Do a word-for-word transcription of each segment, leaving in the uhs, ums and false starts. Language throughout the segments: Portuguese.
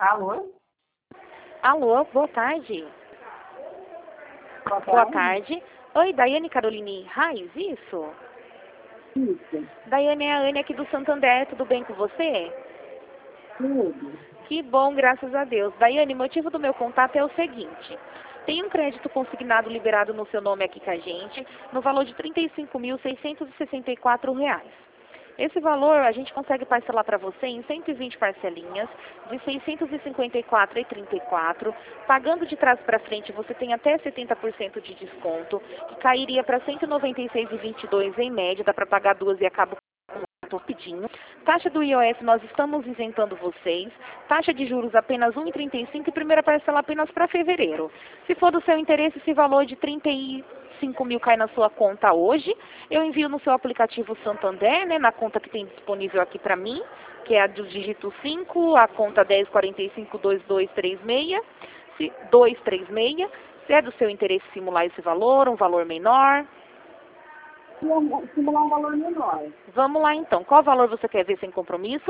Alô? Alô, boa tarde. Boa tarde. Boa tarde. Oi, Daiane Caroline Raiz, isso? Isso. Daiane, é a Anne aqui do Santander, tudo bem com você? Tudo. Que bom, graças a Deus. Daiane, o motivo do meu contato é o seguinte. Tem um crédito consignado liberado no seu nome aqui com a gente, no valor de trinta e cinco mil, seiscentos e sessenta e quatro reais. Esse valor a gente consegue parcelar para você em cento e vinte parcelinhas, de seiscentos e cinquenta e quatro reais e trinta e quatro centavos. Pagando de trás para frente, você tem até setenta por cento de desconto, que cairia para cento e noventa e seis reais e vinte e dois centavos em média, dá para pagar duas e acaba com rapidinho. Taxa do I O F nós estamos isentando vocês. Taxa de juros apenas um vírgula trinta e cinco e primeira parcela apenas para fevereiro. Se for do seu interesse, esse valor de trinta e cinco mil cai na sua conta hoje. Eu envio no seu aplicativo Santander, né, na conta que tem disponível aqui para mim, que é a do dígito cinco, a conta dez quatro cinco dois dois três seis, se, dois três seis. Se é do seu interesse simular esse valor, um valor menor. Simular um valor menor. Vamos lá então. Qual valor você quer ver sem compromisso?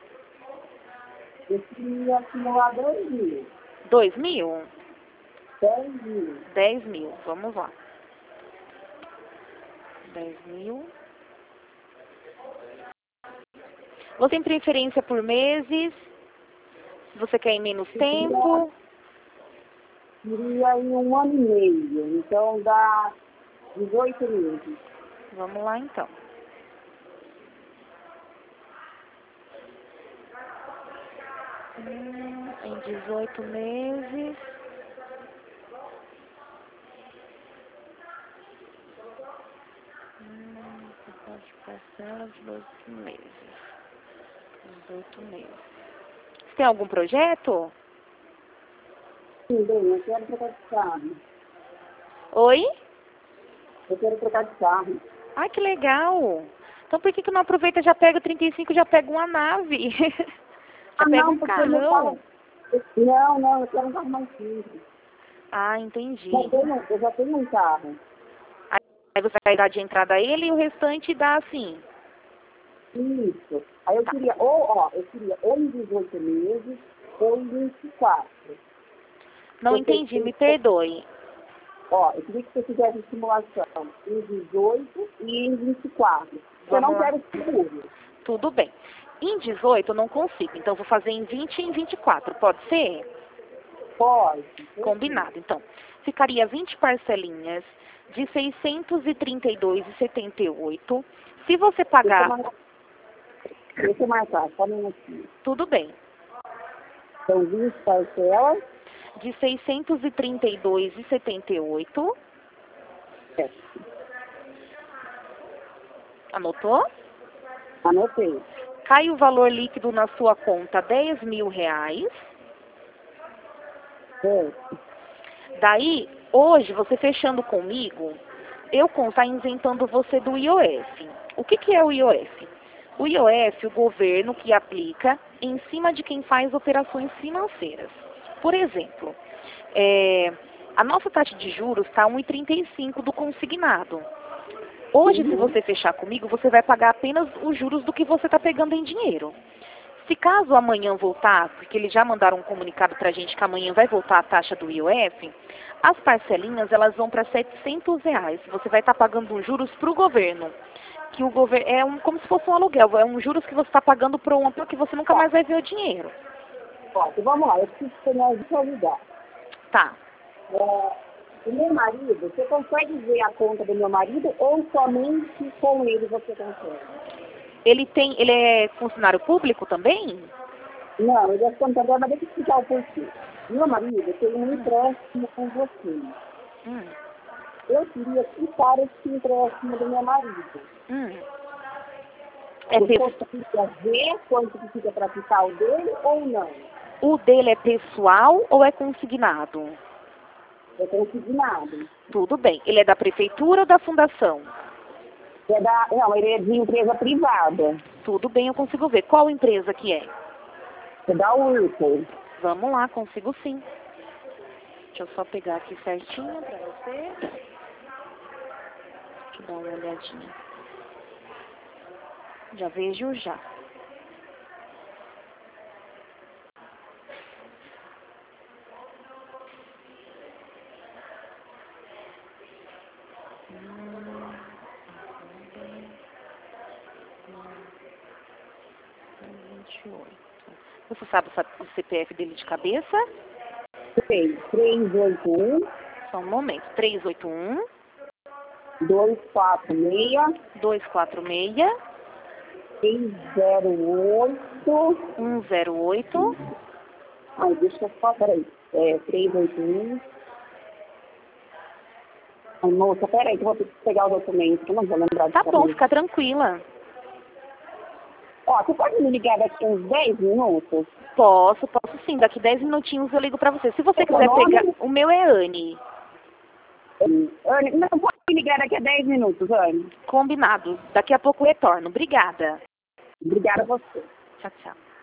Eu queria simular dois mil. Dois mil? Dez mil. Dez mil. Vamos lá. Dez mil. Você tem preferência por meses? Você quer em menos tempo? Queria em um ano e meio. Então dá dezoito meses. Vamos lá então. Hum, em dezoito meses. Hum, você pode passar dezoito meses. dezoito meses. Você tem algum projeto? Sim, bem, eu quero trocar de carro. Oi? Eu quero trocar de carro. Ai, que legal. Então por que que não aproveita e já pega o trinta e cinco e já pega uma nave? já Ah, pega não, um porque meu carrão? carro... Não, não, eu quero um carro mais simples. Ah, entendi. Já tenho, eu já tenho um carro. Aí você vai dar de entrada a ele e o restante dá assim. Isso. Aí eu queria, ou, ó, eu queria ou em dezoito meses, ou em vinte e quatro. Não Você, entendi, me perdoe. ó, eu queria que você fizesse simulação em dezoito e em vinte e quatro. Eu Vamos não lá. quero seguro. Tudo bem. Em dezoito eu não consigo, então eu vou fazer em vinte e em vinte e quatro, pode ser? Pode. Combinado. Então, ficaria vinte parcelinhas de seiscentos e trinta e dois reais e setenta e oito centavos. Se você pagar... Deixa eu marcar, só um minutinho. Tudo bem. São vinte parcelas. De seiscentos e trinta e dois reais e setenta e oito É. Anotou? Anotei. Cai o valor líquido na sua conta, dez mil reais. É. Daí, hoje, você fechando comigo, eu estar isentando você do I O F. O que, que é o I O F? O I O F, o governo que aplica em cima de quem faz operações financeiras. Por exemplo, é, a nossa taxa de juros está um vírgula trinta e cinco do consignado. Hoje, se você fechar comigo, você vai pagar apenas os juros do que você está pegando em dinheiro. Se caso amanhã voltar, porque eles já mandaram um comunicado para a gente que amanhã vai voltar a taxa do I O F, as parcelinhas elas vão para setecentos reais. Você vai estar tá pagando os juros para o governo. Que o governo é um, como se fosse um aluguel, é um juros que você está pagando para um que você nunca mais vai ver o dinheiro. Ó, então vamos lá, eu preciso que você me ajude a ajudar. Tá. É, o meu marido, você consegue ver a conta do meu marido ou somente com ele você consegue? Ele tem, ele é funcionário público também? Não, ele é contador, mas deixa eu explicar o porquê. Meu marido tem um empréstimo com você. Hum. Eu queria quitar esse empréstimo do meu marido. Hum. É Você pessoal. consegue ver quanto que fica para quitar o dele ou não? O dele é pessoal ou é consignado? É consignado. Tudo bem. Ele é da prefeitura ou da fundação? É da, não, ele é de empresa privada. Tudo bem, eu consigo ver. Qual empresa que é? É da Whirlpool. Vamos lá, consigo sim. Deixa eu só pegar aqui certinho pra você. Deixa eu dar uma olhadinha. Já vejo já. oito. Você sabe o C P F dele de cabeça? Sei, três oito um, Só um momento. três oito um, dois quatro seis, dois quatro seis, seis zero oito. um zero oito. Ai, deixa eu só, peraí. É, três oito um. Ai, moça, peraí, que eu vou ter que pegar o documento, que eu não vou lembrar de Tá bom, cabeça. fica tranquila. Ó, você pode me ligar daqui uns dez minutos? Posso, posso sim. Daqui dez minutinhos eu ligo pra você. Se você Qual quiser o nome? pegar... O meu é Anne. Anne, não, pode me ligar daqui a dez minutos, Anne. Combinado. Daqui a pouco eu retorno. Obrigada. Obrigada a você. Tchau, tchau.